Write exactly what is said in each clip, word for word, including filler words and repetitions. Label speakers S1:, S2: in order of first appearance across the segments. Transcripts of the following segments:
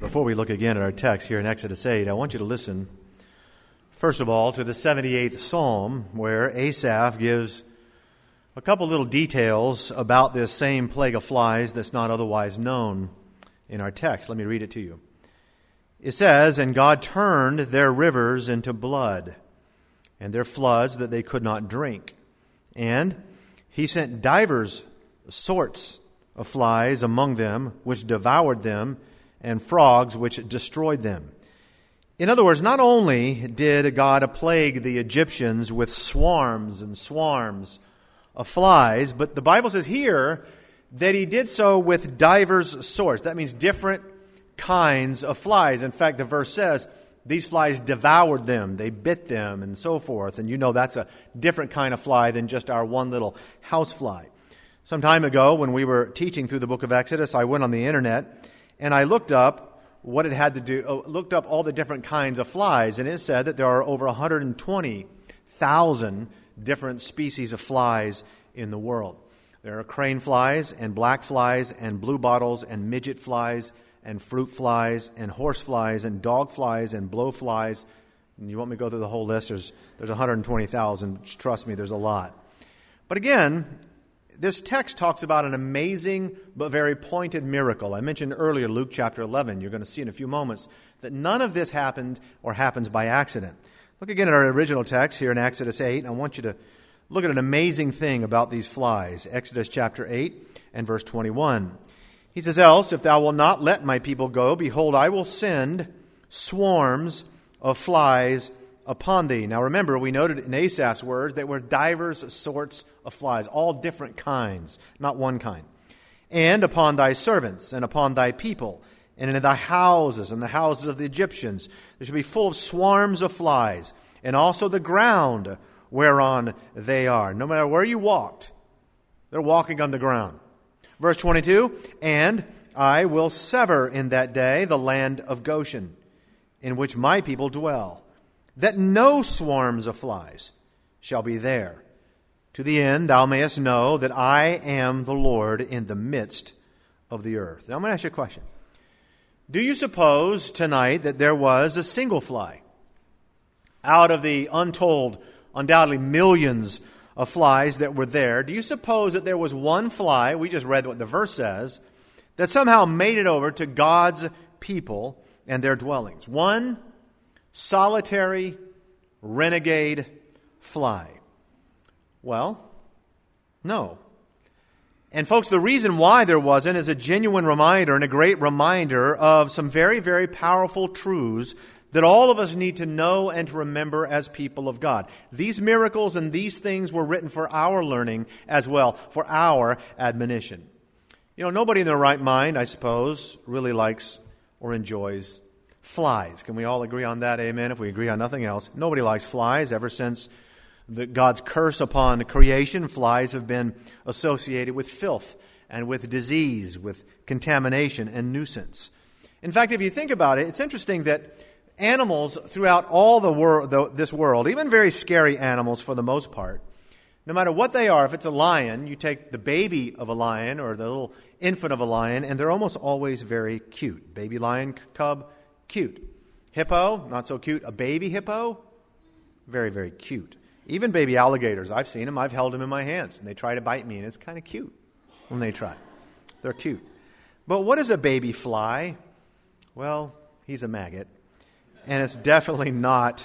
S1: Before we look again at our text here in Exodus eight, I want you to listen, first of all, to the seventy-eighth Psalm, where Asaph gives a couple little details about this same plague of flies that's not otherwise known in our text. Let me read it to you. It says, "And God turned their rivers into blood, and their floods that they could not drink. And he sent divers sorts of flies among them, which devoured them, and frogs which destroyed them." In other words, not only did God plague the Egyptians with swarms and swarms of flies, but the Bible says here that he did so with divers sorts. That means different kinds of flies. In fact, the verse says these flies devoured them, they bit them, and so forth. And you know that's a different kind of fly than just our one little house fly. Some time ago, when we were teaching through the book of Exodus, I went on the internet and I looked up what it had to do, uh, looked up all the different kinds of flies, and it said that there are over one hundred twenty thousand different species of flies in the world. There are crane flies and black flies and blue bottles and midget flies and fruit flies and horse flies and dog flies and blow flies. And you want me to go through the whole list? There's, there's one hundred twenty thousand. Trust me, there's a lot. But again, this text talks about an amazing but very pointed miracle. I mentioned earlier Luke chapter eleven. You're going to see in a few moments that none of this happened or happens by accident. Look again at our original text here in Exodus eight. I want you to look at an amazing thing about these flies. Exodus chapter eight and verse twenty-one. He says, "Else, if thou wilt not let my people go, behold, I will send swarms of flies upon thee." Now remember, we noted in Asaph's words that were divers sorts of flies, all different kinds, not one kind. "And upon thy servants, and upon thy people, and in thy houses, and the houses of the Egyptians, there shall be full of swarms of flies, and also the ground whereon they are." No matter where you walked, they're walking on the ground. Verse twenty-two, "And I will sever in that day the land of Goshen, in which my people dwell, that no swarms of flies shall be there, to the end thou mayest know that I am the Lord in the midst of the earth." Now I'm going to ask you a question. Do you suppose tonight that there was a single fly out of the untold, undoubtedly millions of flies that were there? Do you suppose that there was one fly, we just read what the verse says, that somehow made it over to God's people and their dwellings? One solitary, renegade fly. Well, no. And folks, the reason why there wasn't is a genuine reminder and a great reminder of some very, very powerful truths that all of us need to know and to remember as people of God. These miracles and these things were written for our learning as well, for our admonition. You know, nobody in their right mind, I suppose, really likes or enjoys flies. Can we all agree on that? Amen. If we agree on nothing else, nobody likes flies. Ever since the, God's curse upon creation, flies have been associated with filth and with disease, with contamination and nuisance. In fact, if you think about it, it's interesting that animals throughout all the world, this world, even very scary animals for the most part, no matter what they are, if it's a lion, you take the baby of a lion or the little infant of a lion, and they're almost always very cute. Baby lion cub, cute. Hippo, not so cute. A baby hippo, very, very cute. Even baby alligators, I've seen them. I've held them in my hands, and they try to bite me, and it's kind of cute when they try. They're cute. But what is a baby fly? Well, he's a maggot. And it's definitely not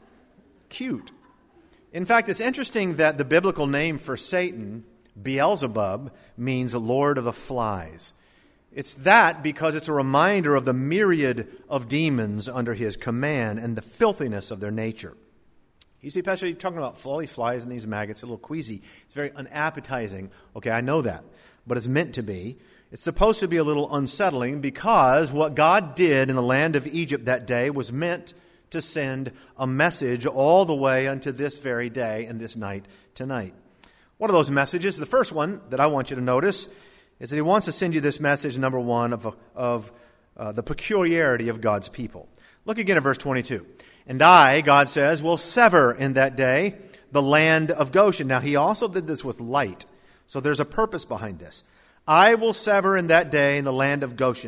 S1: cute. In fact, it's interesting that the biblical name for Satan, Beelzebub, means Lord of the Flies. It's that because it's a reminder of the myriad of demons under his command and the filthiness of their nature. You see, Pastor, you're talking about all these flies and these maggots, a little queasy. It's very unappetizing. Okay, I know that. But it's meant to be. It's supposed to be a little unsettling because what God did in the land of Egypt that day was meant to send a message all the way unto this very day and this night tonight. One of those messages, the first one that I want you to notice, is that he wants to send you this message, number one, of, of uh, the peculiarity of God's people. Look again at verse twenty-two. "And I," God says, "will sever in that day the land of Goshen." Now, he also did this with light. So there's a purpose behind this. "I will sever in that day in the land of Goshen,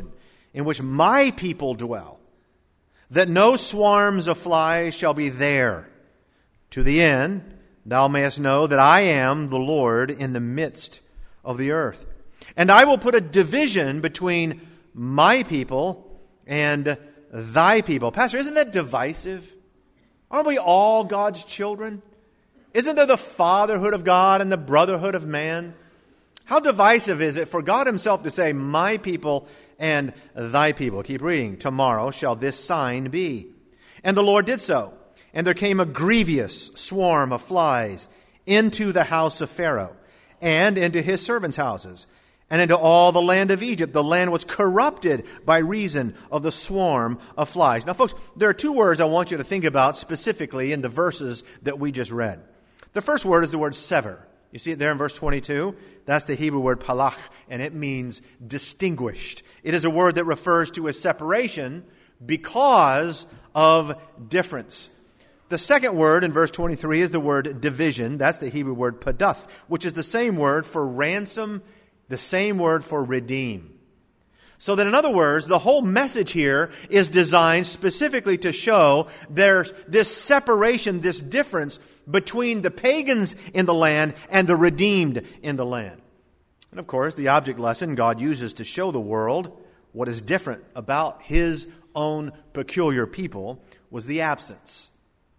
S1: in which my people dwell, that no swarms of flies shall be there, to the end thou mayest know that I am the Lord in the midst of the earth. And I will put a division between my people and thy people. Pastor, isn't that divisive? Aren't we all God's children? Isn't there the fatherhood of God and the brotherhood of man? How divisive is it for God himself to say, my people and thy people? Keep reading. Tomorrow shall this sign be. And the Lord did so. And there came a grievous swarm of flies into the house of Pharaoh and into his servants' houses and into all the land of Egypt. The land was corrupted by reason of the swarm of flies. Now, folks, there are two words I want you to think about specifically in the verses that we just read. The first word is the word sever. You see it there in verse twenty-two? That's the Hebrew word palach, and it means distinguished. It is a word that refers to a separation because of difference. The second word in verse twenty-three is the word division. That's the Hebrew word padath, which is the same word for ransom, the same word for redeem. So that in other words, the whole message here is designed specifically to show there's this separation, this difference between the pagans in the land and the redeemed in the land. And of course, the object lesson God uses to show the world what is different about his own peculiar people was the absence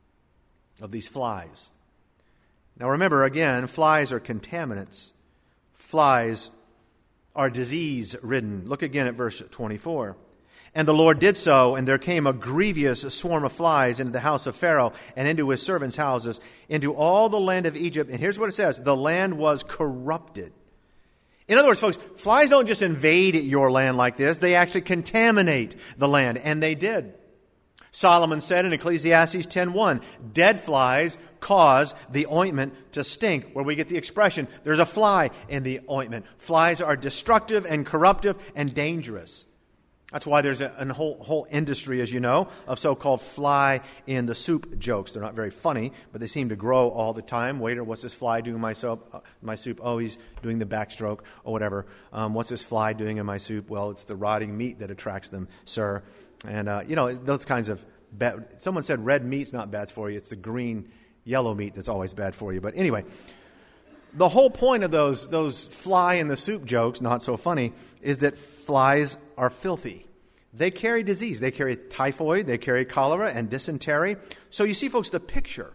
S1: of these flies. Now remember, again, flies are contaminants. Flies are disease-ridden. Look again at verse twenty-four. And the Lord did so, and there came a grievous swarm of flies into the house of Pharaoh and into his servants' houses, into all the land of Egypt. And here's what it says. The land was corrupted. In other words, folks, flies don't just invade your land like this. They actually contaminate the land. And they did. Solomon said in Ecclesiastes ten one, dead flies cause the ointment to stink, where we get the expression, there's a fly in the ointment. Flies are destructive and corruptive and dangerous. That's why there's a, a whole, whole industry, as you know, of so-called fly in the soup jokes. They're not very funny, but they seem to grow all the time. Waiter, what's this fly doing in my soup? Uh, my soup? Oh, he's doing the backstroke or whatever. Um, what's this fly doing in my soup? Well, it's the rotting meat that attracts them, sir. And, uh, you know, those kinds of bad. Someone said red meat's not bad for you. It's the green, yellow meat that's always bad for you. But anyway, the whole point of those, those fly in the soup jokes, not so funny, is that flies are filthy. They carry disease. They carry typhoid, they carry cholera and dysentery. So you see, folks, the picture,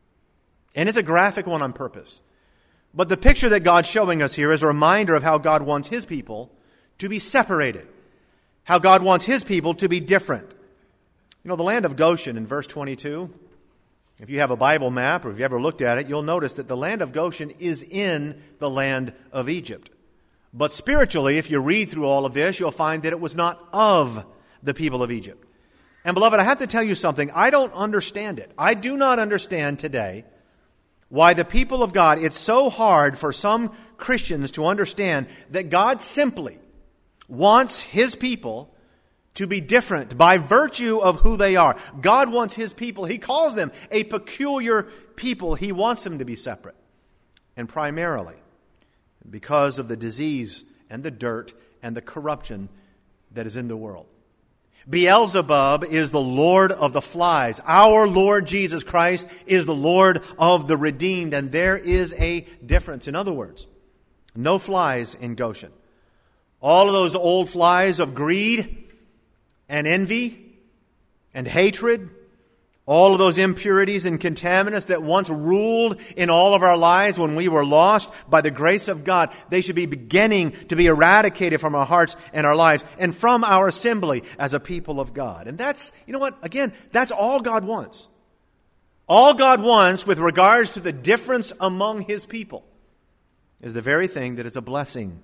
S1: and it's a graphic one on purpose, but the picture that God's showing us here is a reminder of how God wants his people to be separated, how God wants his people to be different. You know, the land of Goshen in verse twenty-two, if you have a Bible map or if you ever looked at it, you'll notice that the land of Goshen is in the land of Egypt. But spiritually, if you read through all of this, you'll find that it was not of the people of Egypt. And beloved, I have to tell you something. I don't understand it. I do not understand today why the people of God, it's so hard for some Christians to understand that God simply wants his people to be different by virtue of who they are. God wants his people. He calls them a peculiar people. He wants them to be separate. And primarily because of the disease and the dirt and the corruption that is in the world. Beelzebub is the Lord of the flies. Our Lord Jesus Christ is the Lord of the redeemed, and there is a difference. In other words, no flies in Goshen. All of those old flies of greed and envy and hatred, all of those impurities and contaminants that once ruled in all of our lives when we were lost, by the grace of God, they should be beginning to be eradicated from our hearts and our lives and from our assembly as a people of God. And that's, you know what, again, that's all God wants. All God wants with regards to the difference among his people is the very thing that is a blessing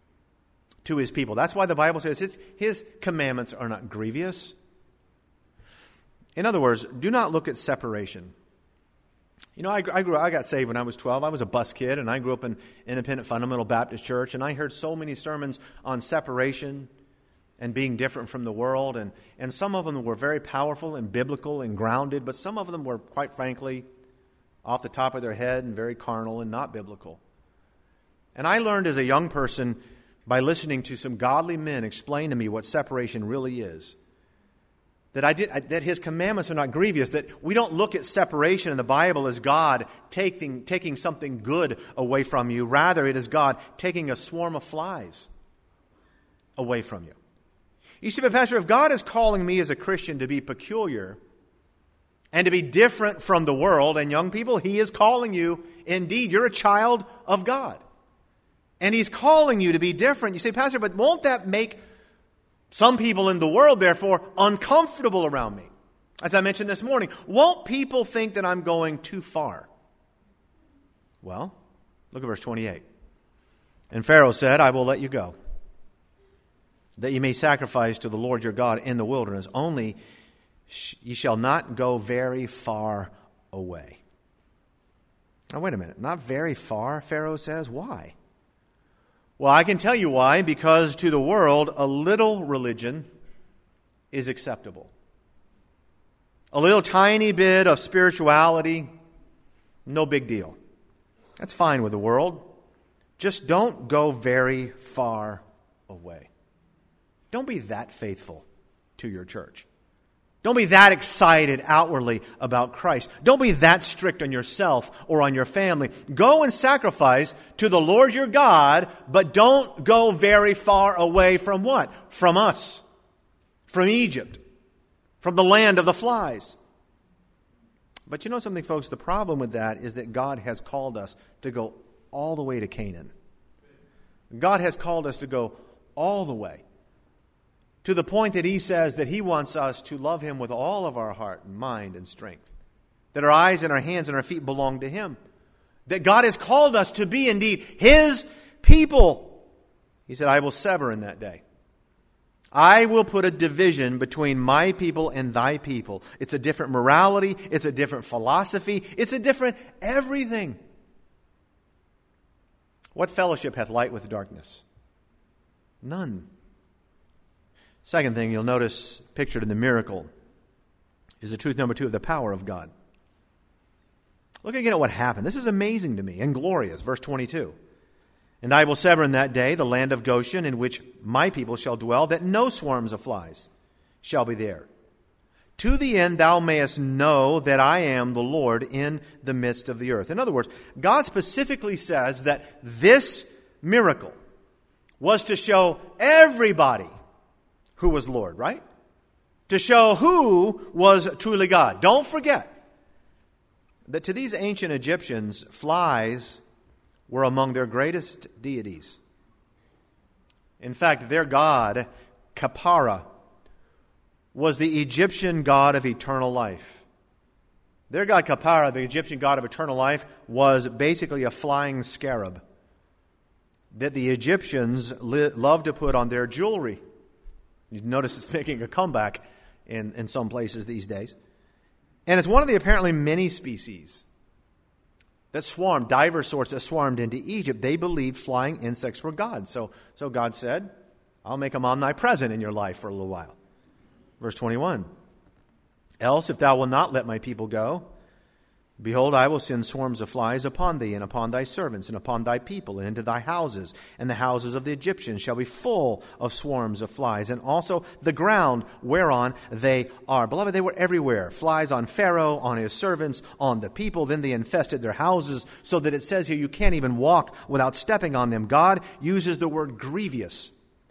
S1: to his people. That's why the Bible says his, his commandments are not grievous. In other words, do not look at separation. You know, I, I grew. I got saved when I was twelve. I was a bus kid, and I grew up in Independent Fundamental Baptist Church, and I heard so many sermons on separation and being different from the world, and, and some of them were very powerful and biblical and grounded, but some of them were, quite frankly, off the top of their head and very carnal and not biblical. And I learned as a young person by listening to some godly men explain to me what separation really is. That I did, that His commandments are not grievous. That we don't look at separation in the Bible as God taking, taking something good away from you. Rather, it is God taking a swarm of flies away from you. You see, but Pastor, if God is calling me as a Christian to be peculiar and to be different from the world, and young people, He is calling you, indeed, you're a child of God. And He's calling you to be different. You say, Pastor, but won't that make some people in the world, therefore, uncomfortable around me? As I mentioned this morning, won't people think that I'm going too far? Well, look at verse twenty-eight. And Pharaoh said, I will let you go, that you may sacrifice to the Lord your God in the wilderness. Only ye shall not go very far away. Now, wait a minute. Not very far, Pharaoh says. Why? Well, I can tell you why. Because to the world, a little religion is acceptable. A little tiny bit of spirituality, no big deal. That's fine with the world. Just don't go very far away. Don't be that faithful to your church. Don't be that excited outwardly about Christ. Don't be that strict on yourself or on your family. Go and sacrifice to the Lord your God, but don't go very far away from what? From us. From Egypt. From the land of the flies. But you know something, folks? The problem with that is that God has called us to go all the way to Canaan. God has called us to go all the way. To the point that He says that He wants us to love Him with all of our heart and mind and strength. That our eyes and our hands and our feet belong to Him. That God has called us to be indeed His people. He said, I will sever in that day. I will put a division between my people and thy people. It's a different morality. It's a different philosophy. It's a different everything. What fellowship hath light with darkness? None. Second thing you'll notice pictured in the miracle is the truth number two of the power of God. Look again at what happened. This is amazing to me and glorious. Verse twenty-two. And I will sever in that day the land of Goshen in which my people shall dwell, that no swarms of flies shall be there. To the end thou mayest know that I am the Lord in the midst of the earth. In other words, God specifically says that this miracle was to show everybody who was Lord, right? To show who was truly God. Don't forget that to these ancient Egyptians, flies were among their greatest deities. In fact, their god, Khepera, was the Egyptian god of eternal life. Their god, Khepera, the Egyptian god of eternal life, was basically a flying scarab that the Egyptians li- loved to put on their jewelry. You notice it's making a comeback in, in some places these days. And it's one of the apparently many species that swarmed, diverse sorts that swarmed into Egypt. They believed flying insects were gods. So, so God said, I'll make them omnipresent in your life for a little while. Verse twenty-one. Else, if thou wilt not let my people go, behold, I will send swarms of flies upon thee, and upon thy servants, and upon thy people, and into thy houses. And the houses of the Egyptians shall be full of swarms of flies, and also the ground whereon they are. Beloved, they were everywhere. Flies on Pharaoh, on his servants, on the people. Then they infested their houses, so that it says here you can't even walk without stepping on them. God uses the word grievous.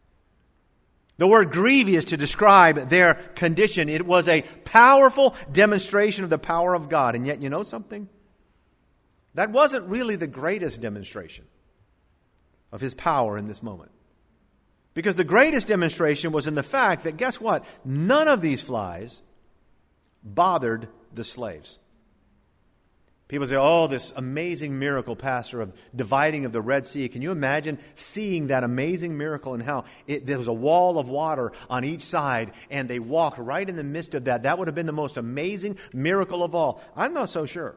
S1: The word grievous to describe their condition. It was a powerful demonstration of the power of God. And yet, you know something? That wasn't really the greatest demonstration of His power in this moment. Because the greatest demonstration was in the fact that, guess what? None of these flies bothered the slaves. People say, oh, this amazing miracle, Pastor, of dividing of the Red Sea. Can you imagine seeing that amazing miracle and how it, there was a wall of water on each side and they walked right in the midst of that? That would have been the most amazing miracle of all. I'm not so sure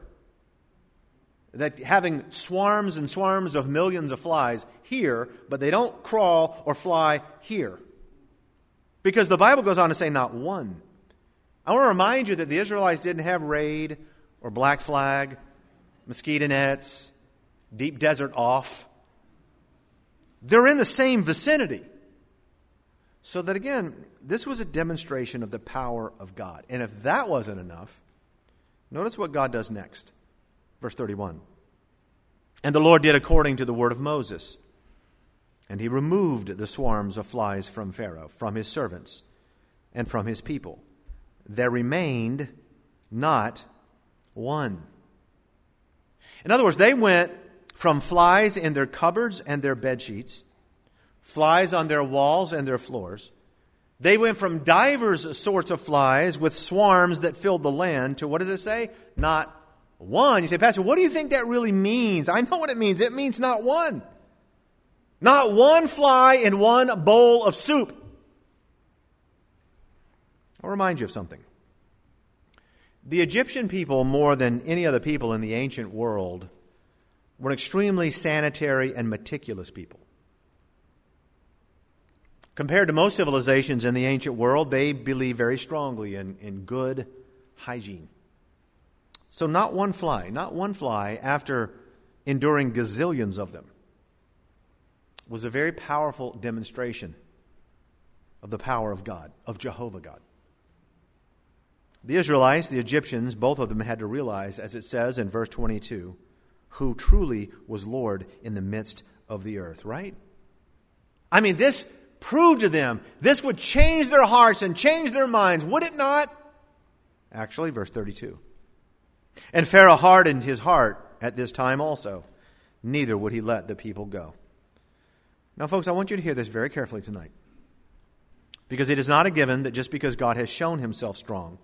S1: that having swarms and swarms of millions of flies here, but they don't crawl or fly here. Because the Bible goes on to say not one. I want to remind you that the Israelites didn't have raid or black flag, mosquito nets, deep desert off. They're in the same vicinity. So that again, this was a demonstration of the power of God. And if that wasn't enough, notice what God does next. Verse thirty-one. And the Lord did according to the word of Moses. And he removed the swarms of flies from Pharaoh, from his servants, and from his people. There remained not one. In other words, they went from flies in their cupboards and their bed sheets, flies on their walls and their floors. They went from divers sorts of flies with swarms that filled the land to, what does it say? Not one. You say, Pastor, what do you think that really means? I know what it means. It means not one. Not one fly in one bowl of soup. I'll remind you of something. The Egyptian people, more than any other people in the ancient world, were extremely sanitary and meticulous people. Compared to most civilizations in the ancient world, they believe very strongly in, in good hygiene. So not one fly, not one fly, after enduring gazillions of them, was a very powerful demonstration of the power of God, of Jehovah God. The Israelites, the Egyptians, both of them had to realize, as it says in verse twenty-two, who truly was Lord in the midst of the earth, right? I mean, this proved to them, this would change their hearts and change their minds, would it not? Actually, verse thirty-two. And Pharaoh hardened his heart at this time also, neither would he let the people go. Now, folks, I want you to hear this very carefully tonight, because it is not a given that just because God has shown himself strong,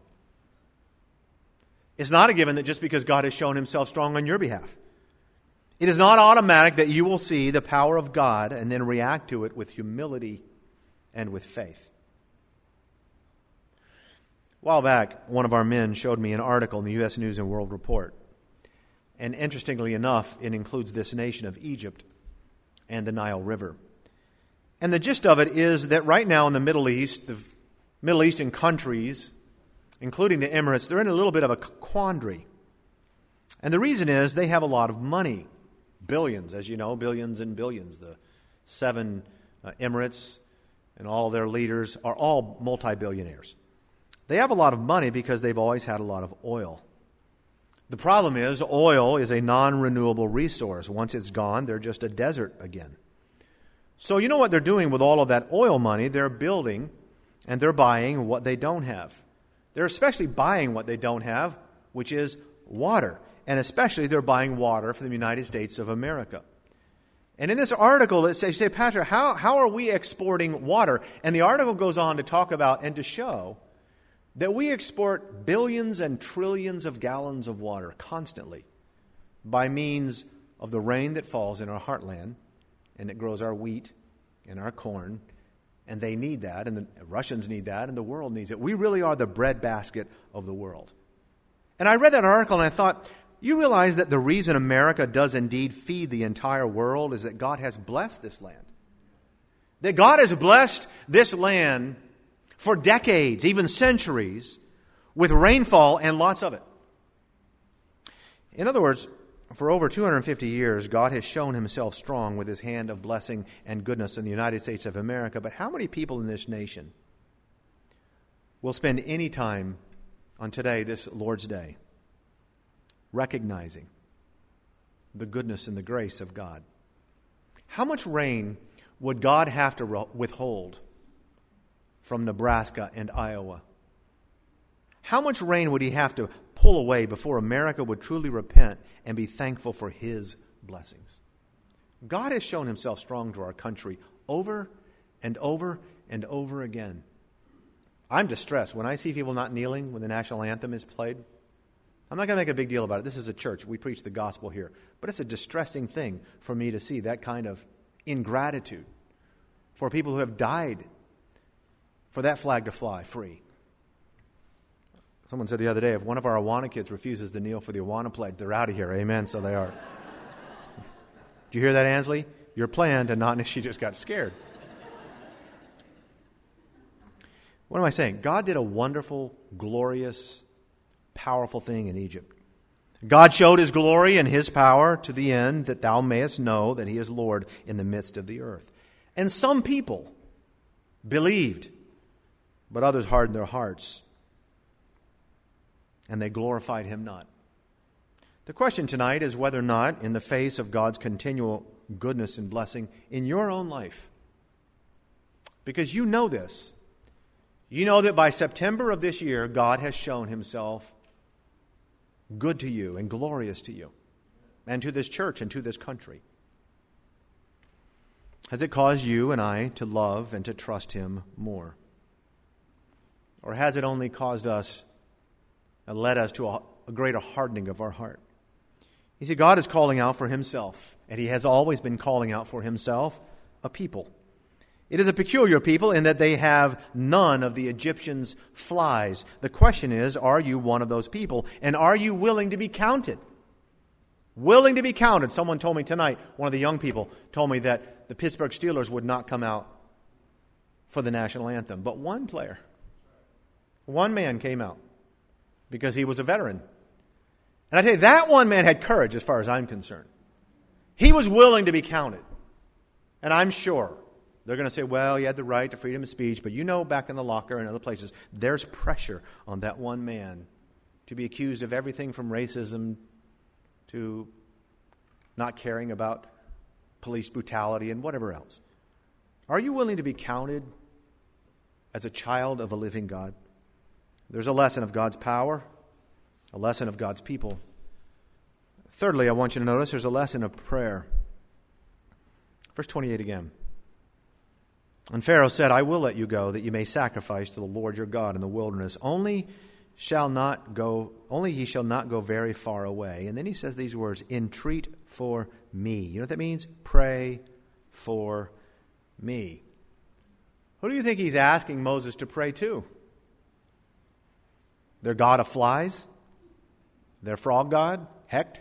S1: it's not a given that just because God has shown himself strong on your behalf, it is not automatic that you will see the power of God and then react to it with humility and with faith. A while back, one of our men showed me an article in the U S News and World Report. And interestingly enough, it includes this nation of Egypt and the Nile River. And the gist of it is that right now in the Middle East, the Middle Eastern countries, including the Emirates, they're in a little bit of a quandary. And the reason is they have a lot of money. Billions, as you know, billions and billions. The seven uh, Emirates and all their leaders are all multi-billionaires. They have a lot of money because they've always had a lot of oil. The problem is oil is a non-renewable resource. Once it's gone, they're just a desert again. So you know what they're doing with all of that oil money? They're building and they're buying what they don't have. They're especially buying what they don't have, which is water. And especially they're buying water from the United States of America. And in this article, it says, you say, Pastor, how, how are we exporting water? And the article goes on to talk about and to show that we export billions and trillions of gallons of water constantly by means of the rain that falls in our heartland, and it grows our wheat and our corn, and they need that, and the Russians need that, and the world needs it. We really are the breadbasket of the world. And I read that article and I thought, you realize that the reason America does indeed feed the entire world is that God has blessed this land. That God has blessed this land for decades, even centuries, with rainfall and lots of it. In other words, for over two hundred fifty years, God has shown himself strong with his hand of blessing and goodness in the United States of America. But how many people in this nation will spend any time on today, this Lord's Day, recognizing the goodness and the grace of God? How much rain would God have to withhold from Nebraska and Iowa? How much rain would he have to pull away before America would truly repent and be thankful for his blessings? God has shown himself strong to our country over and over and over again. I'm distressed when I see people not kneeling when the national anthem is played. I'm not going to make a big deal about it. This is a church. We preach the gospel here. But it's a distressing thing for me to see that kind of ingratitude for people who have died for that flag to fly free. Someone said the other day, if one of our Awana kids refuses to kneel for the Awana pledge, they're out of here. Amen. So they are. Did you hear that, Ansley? Your plan to not... She just got scared. What am I saying? God did a wonderful, glorious, powerful thing in Egypt. God showed his glory and his power to the end that thou mayest know that he is Lord in the midst of the earth. And some people believed, but others hardened their hearts, and they glorified him not. The question tonight is whether or not, in the face of God's continual goodness and blessing in your own life, because you know this, you know that by September of this year, God has shown himself good to you and glorious to you and to this church and to this country. Has it caused you and I to love and to trust him more? Or has it only caused us and led us to a, a greater hardening of our heart? You see, God is calling out for himself, and he has always been calling out for himself a people. It is a peculiar people in that they have none of the Egyptians' flies. The question is, are you one of those people? And are you willing to be counted? Willing to be counted. Someone told me tonight, one of the young people told me that the Pittsburgh Steelers would not come out for the national anthem. But one player, one man came out because he was a veteran. And I tell you, that one man had courage as far as I'm concerned. He was willing to be counted. And I'm sure they're going to say, well, you had the right to freedom of speech, but you know back in the locker and other places, there's pressure on that one man to be accused of everything from racism to not caring about police brutality and whatever else. Are you willing to be counted as a child of a living God? There's a lesson of God's power, a lesson of God's people. Thirdly, I want you to notice there's a lesson of prayer. Verse twenty-eight again. And Pharaoh said, I will let you go, that you may sacrifice to the Lord your God in the wilderness. Only shall not go, only he shall not go very far away. And then he says these words, entreat for me. You know what that means? Pray for me. Who do you think he's asking Moses to pray to? Their god of flies? Their frog god? Hecht?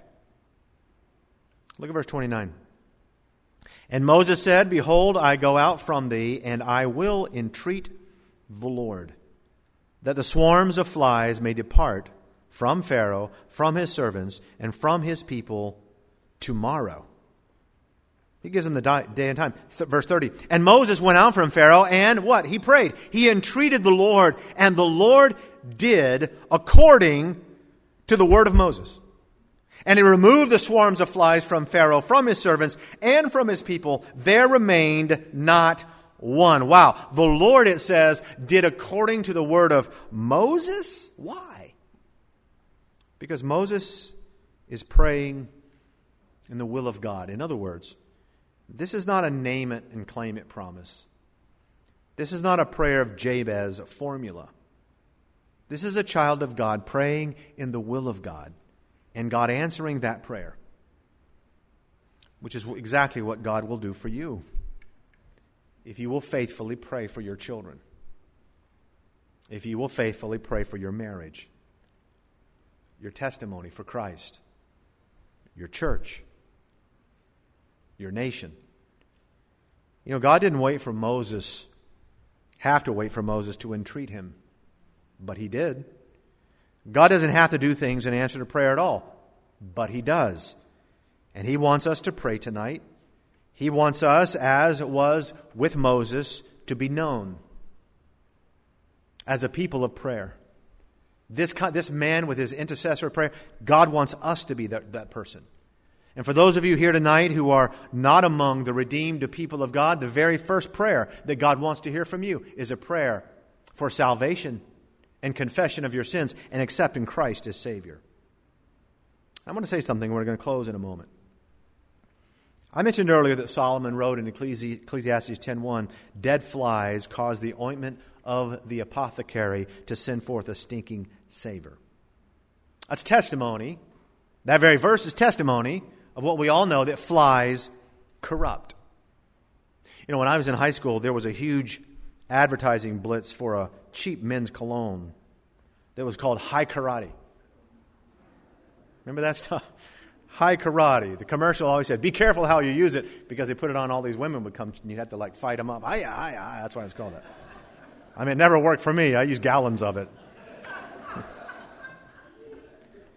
S1: Look at verse twenty-nine. And Moses said, behold, I go out from thee, and I will entreat the Lord, that the swarms of flies may depart from Pharaoh, from his servants, and from his people tomorrow. He gives them the day and time. Th- verse thirty. And Moses went out from Pharaoh, and what? He prayed. He entreated the Lord, and the Lord did according to the word of Moses. And he removed the swarms of flies from Pharaoh, from his servants, and from his people. There remained not one. Wow. The Lord, it says, did according to the word of Moses? Why? Because Moses is praying in the will of God. In other words, this is not a name it and claim it promise. This is not a prayer of Jabez formula. This is a child of God praying in the will of God. And God answering that prayer, which is exactly what God will do for you if you will faithfully pray for your children, if you will faithfully pray for your marriage, your testimony for Christ, your church, your nation. You know, God didn't wait for Moses, have to wait for Moses to entreat him, but he did. God doesn't have to do things in answer to prayer at all, but he does. And he wants us to pray tonight. He wants us, as it was with Moses, to be known as a people of prayer. This, this man with his intercessor prayer, God wants us to be that, that person. And for those of you here tonight who are not among the redeemed people of God, the very first prayer that God wants to hear from you is a prayer for salvation and confession of your sins, and accepting Christ as Savior. I'm going to say something. We're going to close in a moment. I mentioned earlier that Solomon wrote in Ecclesiastes ten one, dead flies cause the ointment of the apothecary to send forth a stinking savor. That's testimony. That very verse is testimony of what we all know, that flies corrupt. You know, when I was in high school, there was a huge advertising blitz for a cheap men's cologne that was called High Karate. Remember that stuff? High Karate. The commercial always said, be careful how you use it, because they put it on, all these women would come and you'd have to like fight them up. Aye, aye, aye. That's why it's called that. I mean, it never worked for me. I used gallons of it.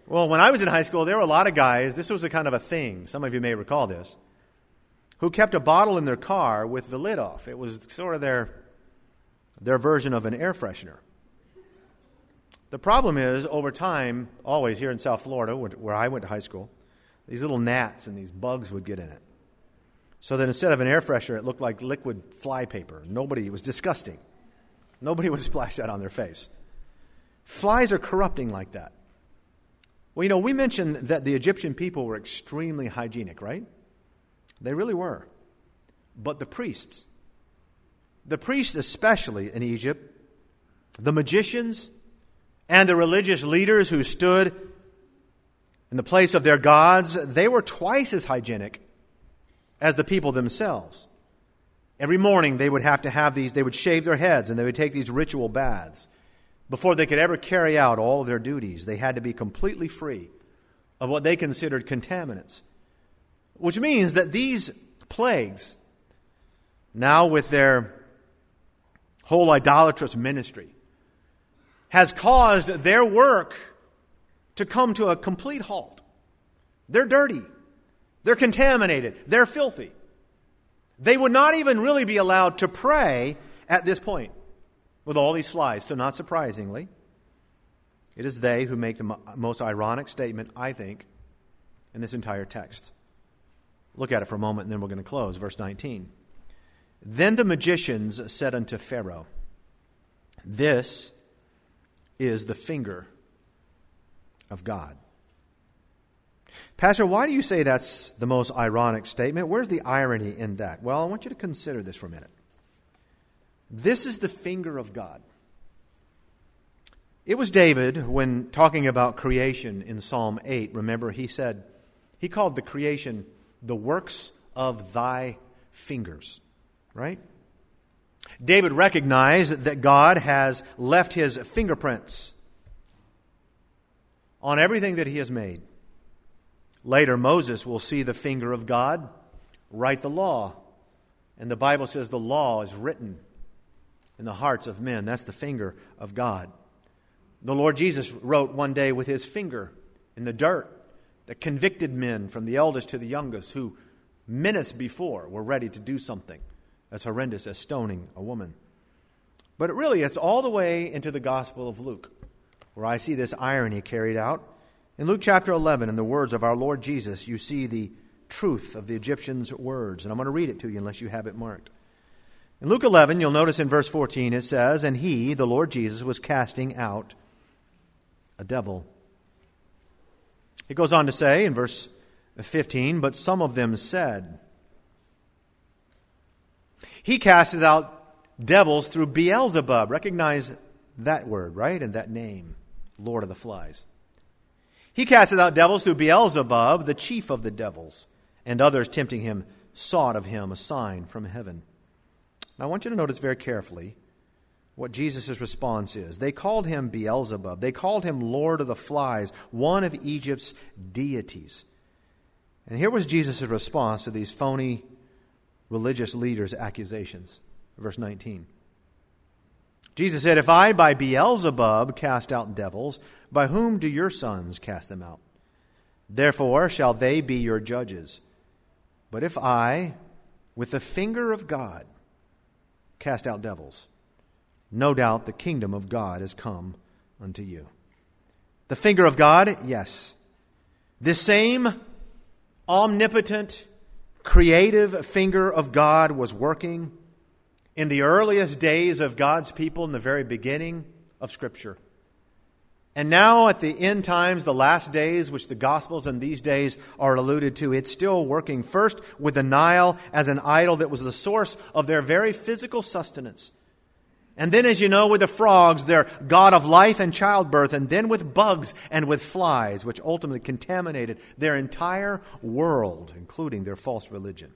S1: Well, when I was in high school, there were a lot of guys, this was a kind of a thing, some of you may recall this, who kept a bottle in their car with the lid off. It was sort of their, their version of an air freshener. The problem is, over time, always here in South Florida, where I went to high school, these little gnats and these bugs would get in it. So that instead of an air freshener, it looked like liquid fly paper. Nobody, it was disgusting. Nobody would splash that on their face. Flies are corrupting like that. Well, you know, we mentioned that the Egyptian people were extremely hygienic, right? They really were. But the priests, the priests especially in Egypt, the magicians, and the religious leaders who stood in the place of their gods, they were twice as hygienic as the people themselves. Every morning they would have to have these, they would shave their heads and they would take these ritual baths. Before they could ever carry out all of their duties, they had to be completely free of what they considered contaminants. Which means that these plagues, now with their whole idolatrous ministry, has caused their work to come to a complete halt. They're dirty. They're contaminated. They're filthy. They would not even really be allowed to pray at this point with all these flies. So not surprisingly, it is they who make the most ironic statement, I think, in this entire text. Look at it for a moment and then we're going to close. Verse nineteen. Then the magicians said unto Pharaoh, this is the finger of God. Pastor, why do you say that's the most ironic statement? Where's the irony in that? Well, I want you to consider this for a minute. This is the finger of God. It was David, when talking about creation in Psalm eight, remember, he said, he called the creation the works of thy fingers, right? David recognized that God has left his fingerprints on everything that he has made. Later, Moses will see the finger of God write the law. And the Bible says the law is written in the hearts of men. That's the finger of God. The Lord Jesus wrote one day with his finger in the dirt that convicted men from the eldest to the youngest who minutes before were ready to do something as horrendous as stoning a woman. But really, it's all the way into the Gospel of Luke, where I see this irony carried out. In Luke chapter eleven, in the words of our Lord Jesus, you see the truth of the Egyptians' words. And I'm going to read it to you unless you have it marked. In Luke eleven, you'll notice in verse fourteen, it says, and he, the Lord Jesus, was casting out a devil. It goes on to say in verse fifteen, but some of them said, he casted out devils through Beelzebub. Recognize that word, right? And that name, Lord of the Flies. He casted out devils through Beelzebub, the chief of the devils, and others tempting him sought of him a sign from heaven. Now I want you to notice very carefully what Jesus' response is. They called him Beelzebub. They called him Lord of the Flies, one of Egypt's deities. And here was Jesus' response to these phony religious leaders' accusations. Verse nineteen. Jesus said, if I by Beelzebub cast out devils, by whom do your sons cast them out? Therefore shall they be your judges. But if I, with the finger of God, cast out devils, no doubt the kingdom of God has come unto you. The finger of God, yes. This same omnipotent, creative finger of God was working in the earliest days of God's people, in the very beginning of Scripture. And now at the end times, the last days, which the Gospels in these days are alluded to, it's still working first with the Nile as an idol that was the source of their very physical sustenance. And then, as you know, with the frogs, their god of life and childbirth, and then with bugs and with flies, which ultimately contaminated their entire world, including their false religion.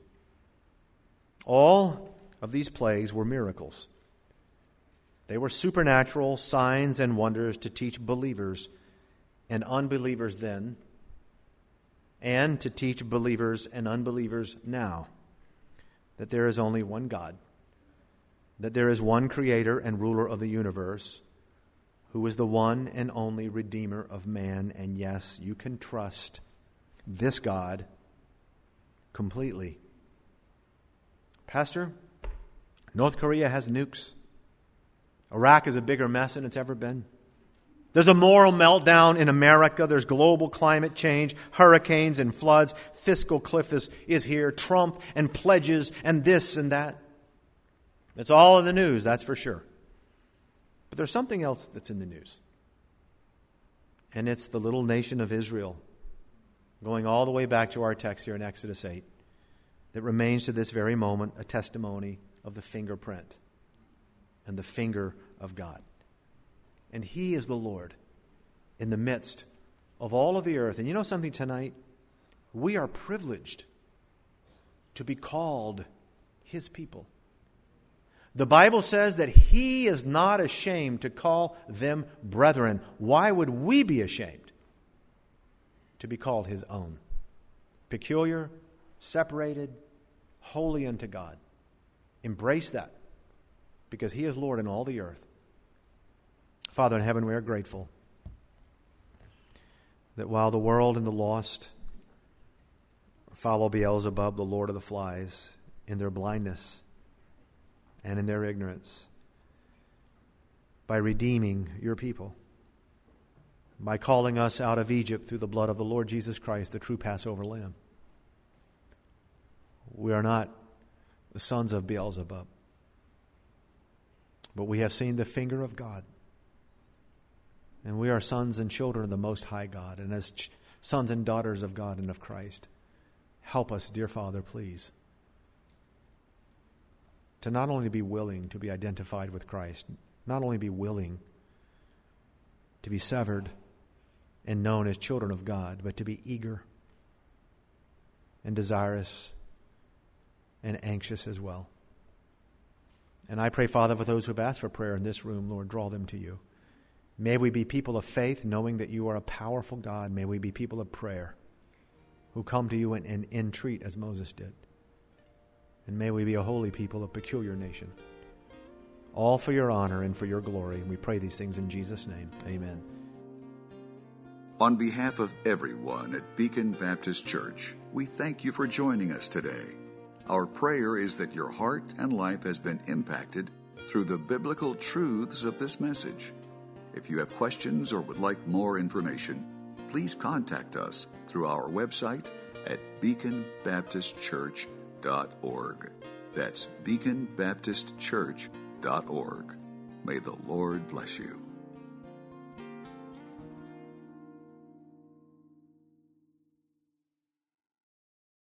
S1: All of these plagues were miracles. They were supernatural signs and wonders to teach believers and unbelievers then, and to teach believers and unbelievers now, that there is only one God, that there is one creator and ruler of the universe, who is the one and only Redeemer of man. And yes, you can trust this God completely. Pastor, North Korea has nukes. Iraq is a bigger mess than it's ever been. There's a moral meltdown in America. There's global climate change, hurricanes and floods. Fiscal cliff is, is here. Trump and pledges and this and that. It's all in the news, that's for sure. But there's something else that's in the news. And it's the little nation of Israel, going all the way back to our text here in Exodus eight, that remains to this very moment a testimony of the fingerprint and the finger of God. And He is the Lord in the midst of all of the earth. And you know something tonight? We are privileged to be called His people. The Bible says that He is not ashamed to call them brethren. Why would we be ashamed to be called His own? Peculiar, separated, holy unto God. Embrace that, because He is Lord in all the earth. Father in heaven, we are grateful that while the world and the lost follow Beelzebub, the Lord of the flies, in their blindness and in their ignorance, by redeeming your people, by calling us out of Egypt through the blood of the Lord Jesus Christ, the true Passover Lamb, we are not the sons of Beelzebub, but we have seen the finger of God. And we are sons and children of the Most High God. And as ch- sons and daughters of God and of Christ, help us, dear Father, please, to not only be willing to be identified with Christ, not only be willing to be severed and known as children of God, but to be eager and desirous and anxious as well. And I pray, Father, for those who have asked for prayer in this room, Lord, draw them to you. May we be people of faith, knowing that you are a powerful God. May we be people of prayer who come to you and, and entreat as Moses did. And may we be a holy people, a peculiar nation. All for your honor and for your glory. And we pray these things in Jesus' name. Amen.
S2: On behalf of everyone at Beacon Baptist Church, we thank you for joining us today. Our prayer is that your heart and life has been impacted through the biblical truths of this message. If you have questions or would like more information, please contact us through our website at beacon baptist church dot org. That's beacon baptist church dot org. May the Lord bless you.